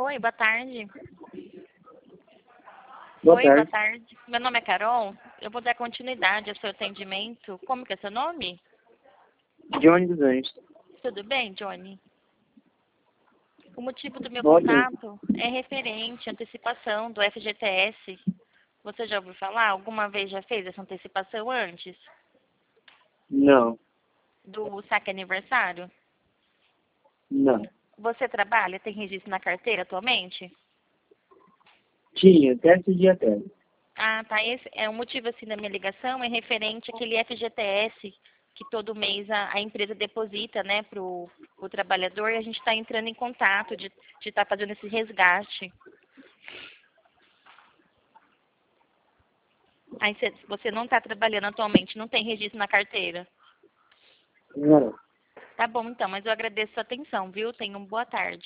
Oi, boa tarde. Boa Oi, boa tarde. tarde. Meu nome é Carol. Eu vou dar continuidade ao seu atendimento. Como que é seu nome? Johnny dos Anjos. Tudo bem, Johnny? O motivo do meu Ótimo. contato é referente à antecipação do FGTS. Você já ouviu falar? Alguma vez já fez essa antecipação antes? Não. Do saque aniversário? Não. Você trabalha? Tem registro na carteira atualmente? Tinha, até esse dia até. Ah, tá. Esse é o motivo assim da minha ligação é referente àquele FGTS que todo mês a empresa deposita, né, pro trabalhador e a gente está entrando em contato de estar fazendo esse resgate. Aí você não está trabalhando atualmente, não tem registro na carteira. Não. Tá bom, então, mas eu agradeço a sua atenção, viu? Tenha uma boa tarde.